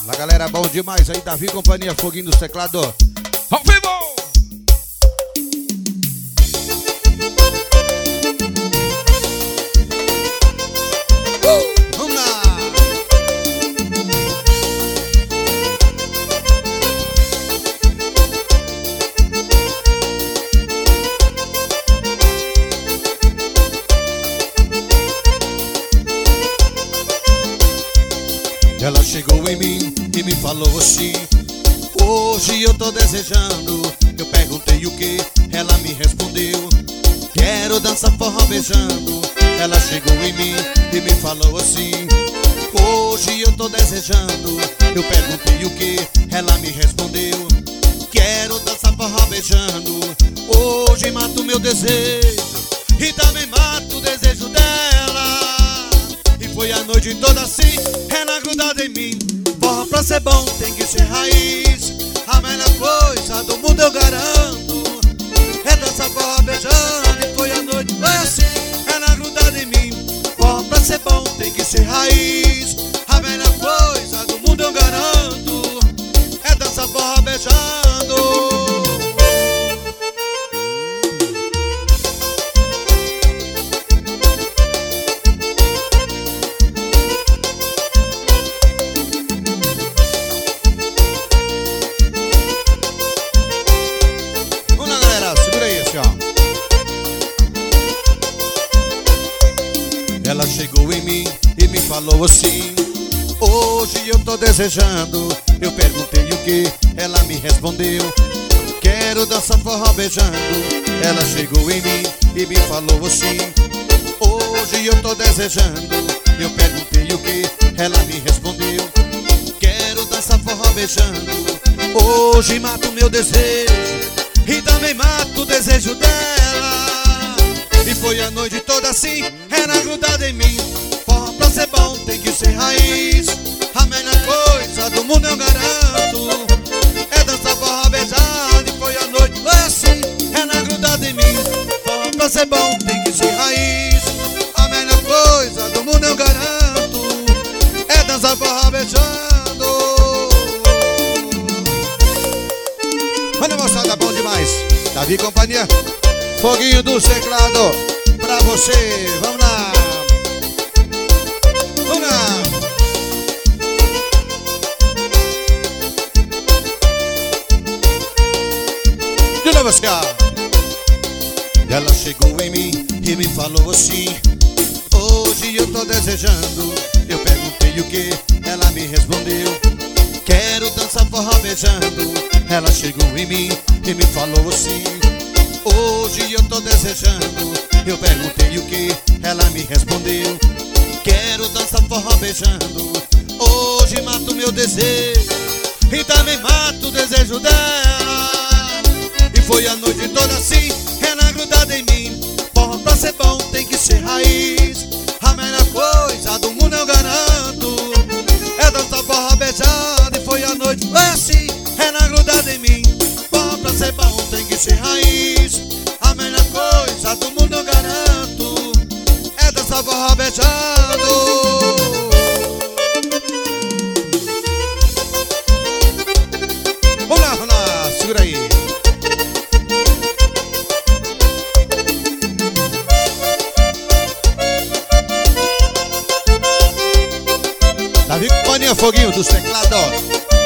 A galera, bom demais aí, Davi Companhia, foguinho do teclado. Ao vivo! Vamos lá! Ela chegou em mim e me falou assim: hoje eu tô desejando. Eu perguntei o que, ela me respondeu: quero dançar forró beijando. Ela chegou em mim e me falou assim: hoje eu tô desejando. Eu perguntei o que, ela me respondeu: quero dançar forró beijando. Hoje mato meu desejo e também mato o desejo dela. E foi a noite toda assim, ela grudada em mim. Forró pra ser bom tem que ser raiz. A melhor coisa do mundo eu garanto é dançar forró beijando. E foi a noite toda assim, ela grudada em mim. Forró pra ser bom tem que ser raiz. A melhor coisa do mundo eu garanto é dançar forró beijando. Ela chegou em mim e me falou assim: hoje eu tô desejando. Eu perguntei o que, ela me respondeu: quero dançar forró beijando. Ela chegou em mim e me falou assim: hoje eu tô desejando. Eu perguntei o que, ela me respondeu: quero dançar forró beijando. Hoje mato meu desejo e também mato o desejo dela. E foi a noite toda assim, ela grudada em mim. Forró pra ser bom tem que ser raiz. A melhor coisa do mundo eu garanto é dançar forró beijando. E foi a noite toda assim, ela grudada em mim. Forró pra ser bom tem que ser raiz. A melhor coisa do mundo eu garanto é dançar forró beijando. Olha, moçada, bom demais. Davi Companhia, foguinho do teclado pra você. Vamos lá. Vamos lá. De novo assim, ó. Ela chegou em mim e me falou assim: hoje eu tô desejando. Eu perguntei o que, ela me respondeu: quero dançar forró beijando. Ela chegou em mim e me falou assim: hoje eu tô desejando. Eu perguntei o que, ela me respondeu: quero dançar forró beijando. Hoje mato meu desejo e também mato o desejo dela. E foi a noite toda assim, ela grudada em mim. Forró pra ser bom tem que ser raiz. A melhor coisa do mundo eu garanto é dançar forró beijando. E foi a noite assim, ela grudada em mim. Forró pra ser bom tem que ser raiz. A melhor coisa do mundo eu garanto é dançar forró beijando. Vamos lá, segura aí. Davi Companhia, foguinho dos teclados.